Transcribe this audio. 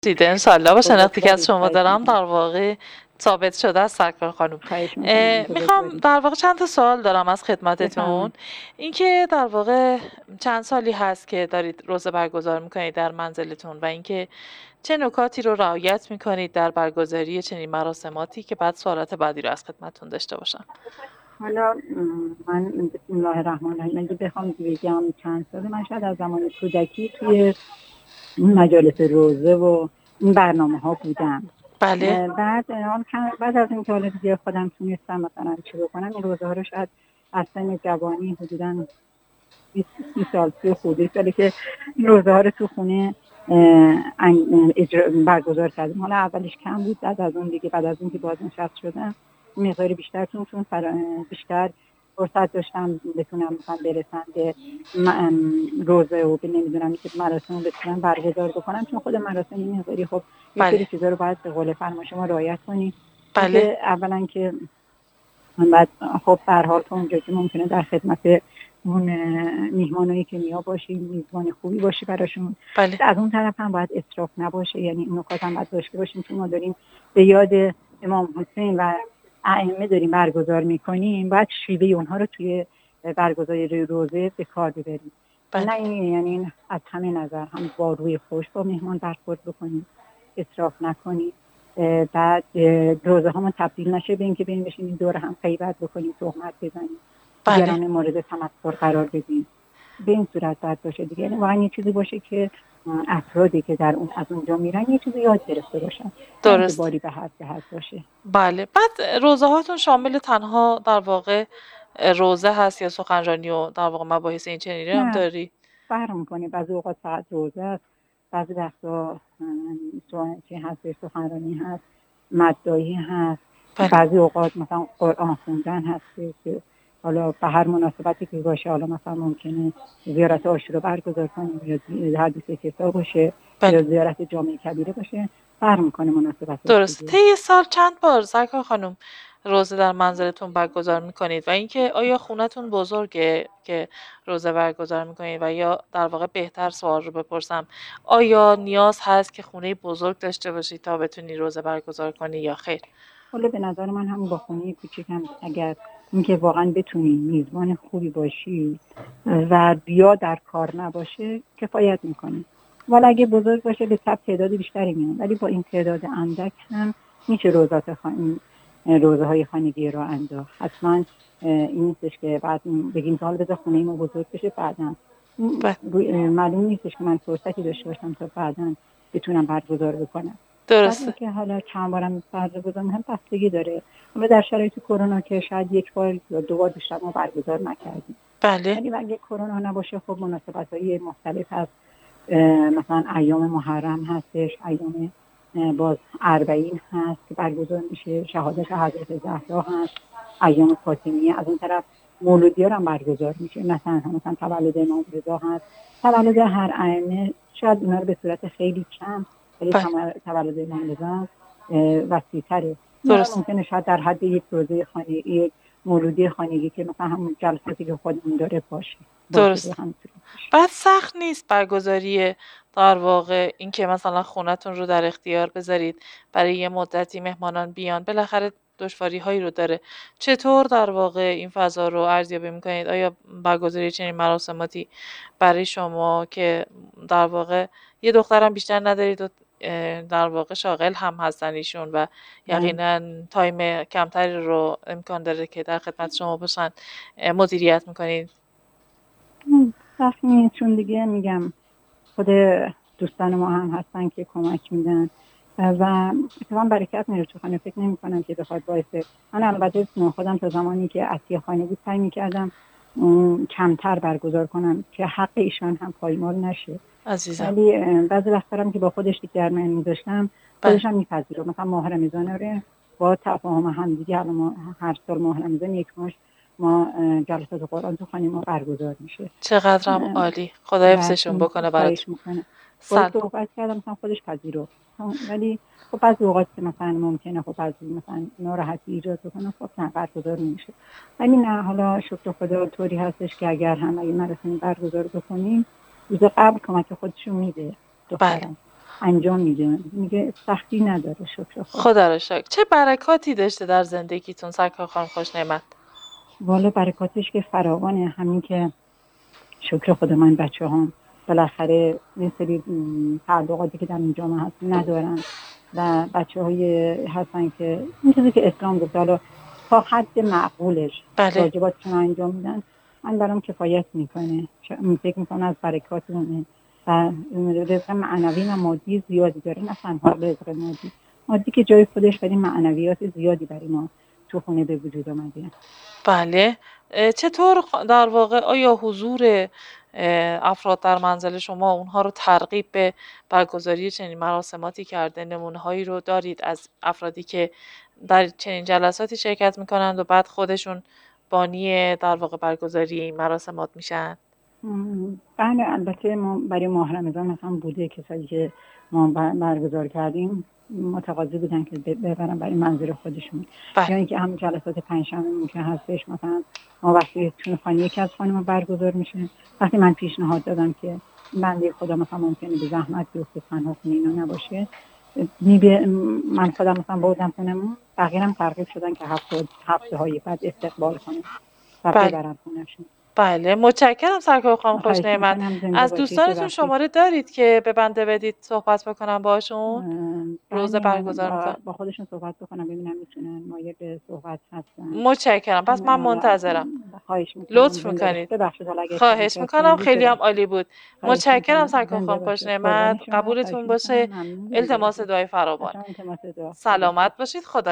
دیده انشالله با شناختی که از بزرگوارید. شما خواهش دارم میکنم. در واقع ثابت شده از سرکار خانم. خواهش میکنم میخوام بزرگوارید. در واقع چند تا سوال دارم از خدمتتون. بفرمایید. اینکه در واقع چند سالی هست که دارید روزه برگزار میکنید در منزلتون و اینکه چه نکاتی رو رعایت میکنید در برگزاری چنین مراسماتی که بعد سوالات بعدی رو از خدمتتون داشته باشم. حالا من بسم الله الرحمن الرحیم اگه بخوام بگم چند ساله، من شاید از زمان کودکی توی این مجالس روزه و این برنامه ها بودم. بله. بعد از این که حالا دیگه خودم تونستم مثلا شروع کنم این روزه ها رو، شاید از سن جوانی حدوداً 20 سال، 30 خورده سالی که این روزه ها رو تو خونه برگزار کردیم. حالا اولش کم بود، بعد از اون دیگه، بعد از اون که بازنشسته شدم مقدار بیشتر، چون بیشتر فرصت داشتم بتونم مثلا برسم به روزه و به نمیدونم که مراسم رو بتونم برگزار بکنم، چون خود مراسم این مقداری خب یه سری بله. چیزا رو باید به قول فرما شما رعایت کنی. بله. که اولا که من بعد خب به هر حال تا اونجا که ممکنه در خدمت اون میهمانایی که میا باشی، میزبان خوبی باشی براشون. بله. از اون طرف هم باید اسراف نباشه، یعنی این نکات هم باید داشته باشیم، چون ما داریم به یاد امام حسین و ائمه داریم برگزار میکنیم، باید شیوه اونها رو توی برگزاری روزه به کار ببریم. بله. نه یعنی از همه نظر هم با روی خوش با مهمان برخورد بکنیم، اسراف نکنیم. بعد روزه همون تبدیل نشه به اینکه بریم بشینیم دور هم غیبت بکنیم، تهمت بزنیم، دیگران مورد تمسخر قرار بدیم. به این صورت باید باشه دیگه. یعنی واقعا یه چیزی باشه که افرادی که در اون از اونجا میرن یه چیزی یاد گرفته باشن، نه اینکه درست. باری به حد باشه. بله. بعد روزه هاتون شامل تنها در واقع روزه هست یا سخنرانی و در واقع مباحث این چنینی هم نه، داری؟ فرق میکنه. بعضی اوقات فقط روزه است، بعضی وقتا چی هست، سخنرانی هست، مدعایی هست. بله. بعضی اوقات مثلا قرآن خوندن هست که حالا به هر مناسبتی که باشه، حالا مثلا ممکنه زیارت عاشورا برگزار کنیم یا حدیث کتاب باشه، بله. یا زیارت جامع کبیره باشه. فرق میکنه مناسبت. درست. طی سال چند بار سرکار خانم روزه در منزلتون برگزار میکنید و اینکه آیا خونتون بزرگه که روزه برگزار میکنید و یا در واقع بهتر سوال رو بپرسم آیا نیاز هست که خونه بزرگ داشته باشید تا بتونی روزه برگزار کنی یا خیر؟ حالا به نظر من هم با خونه کوچیکم اگر اینکه واقعا بتونی میزبان خوبی باشی و بیا در کار نباشه کفایت میکنه. ولی اگه بزرگ باشه به تعداد بیشتری میان، ولی با این تعداد اندک هم میشه روزه های خانگی رو انداخت. حتما این نیستش که بعد بگیم که حالا بذار خونه ما بزرگ بشه بعداً معلوم نیستش که من فرصتی داشته باشم تا بعداً بتونم برگزار بکنم. درسته. که حالا چند بارم برگزار هم بستگی داره. اما در شرایط کرونا که شاید یک بار یا دو بار بیشتر ما برگزار نکردیم. بله. ولی اگه کرونا نباشه خب مناسبت‌های مختلف هست، مثلا ایام محرم هستش، ایام باز اربعین هست که برگزار میشه، شهادت حضرت زهرا هست، ایام فاطمیه. از اون طرف مولودی هم برگزار میشه، مثلا تولد امام رضا هست، تولد هر ائمه. شاید اینا رو به صورت خیلی کم، ولی تولد امام رضا وسیع‌تره. درست. ممکنه شاید در حد یک روزه خانگی، یک مولودی خانگی که مثلا همون جلساتی که خودمون داره باشه. درست. بعد سخت نیست برگزاری در واقع این که مثلا خونتون رو در اختیار بذارید برای یه مدتی مهمانان بیان، بالاخره دشواری هایی رو داره. چطور در واقع این فضا رو ارزیابی میکنید؟ آیا برگزاری چنین مراسماتی برای شما که در واقع یه دخترم بیشتر ندارید و در واقع شاغل هم هستن ایشون و یقینا تایم کمتری رو امکان داره که در خدمت شما باشن، مدیریت میکنید؟ سخت نیست، چون دیگه میگم خود دوستان ما هم هستن که کمک میدن و اتفاقا برکت میره تو خانه. فکر نمی کنم که بخواد باعث، من البته خودم تا زمانی که عطیه خانه بود سعی میکردم کمتر برگزار کنم که حق ایشان هم پایمال نشه عزیزم. ولی بعضی وقتا هم که با خودش دیگر من میذاشتم خودش هم میپذیره. مثلا ماه رمضان رو با تفاهم هم دیگه، الان ما هر سال ماه رمضان یک ماه ما جلسات قرآن تو خانه ما برگزار میشه. چقدرم عالی. خدا حفظشون بکنه براتون. صحبت کردم مثلا خودش پذیرفت، ولی خب بعضی اوقات که مثلا ممکنه خب بعضی مثلا ناراحتی ایجاد بکنه خب نه برگزار نمیشه. ولی نه، حالا شکر خدا طوری هستش که اگر هم اگه مراسم برگزار بکنیم روز قبل کمک خودشون میده دخترم. انجام میده. میگه سختی نداره. شکر خدا. خدا رو شکر. چه برکاتی داشته در زندگیتون سرکار خانم خوشنعمت؟ والا برکاتش که فراوانه. همین که شکر خدا من بچه هم بالاخره یه سری تعلقاتی که در این جامعه هست ندارن و بچه های هستن که این چیزی که اسلام گفت حالا تا حد معقولش بله. واجباتشون انجام میدن، من برام کفایت میکنه. فکر میکنم از برکات اونه و رزق معنوی و مادی زیادی داره، نه تنها رزق مادی که جای خودش، ولی معنویات زیادی برای ما تو خونه به وجود آمده. بله. چطور در واقع آیا حضور افراد در منزل شما اونها رو ترغیب به برگزاری چنین مراسماتی کرده؟ نمونه هایی رو دارید از افرادی که در چنین جلساتی شرکت میکنند و بعد خودشون بانی در واقع برگزاری این مراسمات میشن؟ بله، البته ما برای ماه رمضان مثلا بوده کسایی که ما برگزار کردیم متقاضی بودن که ببرن برای منظور خودشون. یا اینکه هم جلسات پنجشنبه ممکن هستش مثلا ما وقتی چون خانه یکی از خانم برگزار میشه، وقتی من پیشنهاد دادم که بنده خدا مثلا ممکنه به زحمت بیفته تنها خونه اینا نباشه، من خودم مثلا بردم خونمون، بقیه هم ترغیب شدن که هفته های بعد استقبال کنیم و ببرن خونهشون. بله، متشکرم سرکار خانم خوشنعمت. از دوستانتون شماره دارید که به بنده بدید صحبت بکنم باشون روز برگزار میکنم؟ با خودشون صحبت بکنم ببینم میتونن مایل به صحبت هستن. متشکرم. پس من منتظرم. خواهش میکنم. لطف میکنید. خواهش میکنم. خیلی هم عالی بود. متشکرم سرکار خانم خوشنعمت. قبولتون باشه. التماس دعای فراوان. سلامت باشید. خدا